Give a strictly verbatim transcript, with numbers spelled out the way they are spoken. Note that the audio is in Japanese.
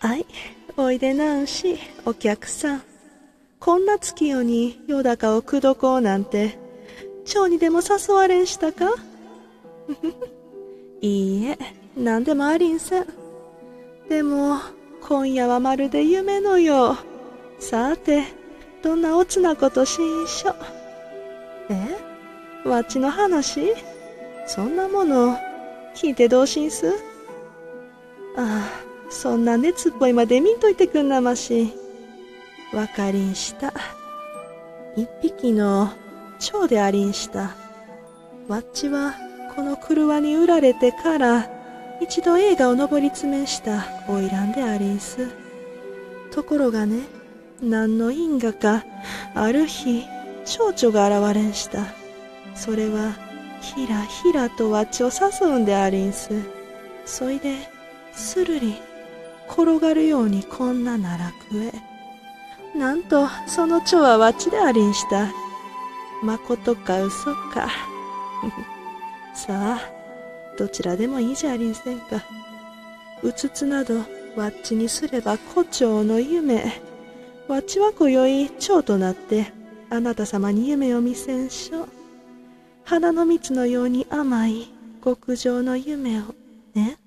あい、おいでなんし、お客さん。こんな月夜に夜高を口説こうなんて、蝶にでも誘われんしたか？いいえ、なんでもありんせん。でも、今夜はまるで夢のよう。さて、どんなおつなことしんしょ。え？わっちの話？そんなもの、聞いてどうしんす？ああ、そんな熱っぽいまで見んといてくんなまし。わかりんした。一匹の蝶でありんした。わっちはこの車に売られてから一度映画を上り詰めした花魁でありんす。ところがね、何の因果かある日蝶々が現れんした。それはひらひらとわっちを誘うんでありんす。そいでするり転がるようにこんな奈落へ。なんとその蝶はわっちでありんした。まことか嘘か。さあ、どちらでもいいじゃありんせんか。うつつなどわっちにすれば胡蝶の夢。わっちは今宵蝶となってあなた様に夢を見せんしょ。花の蜜のように甘い極上の夢をね。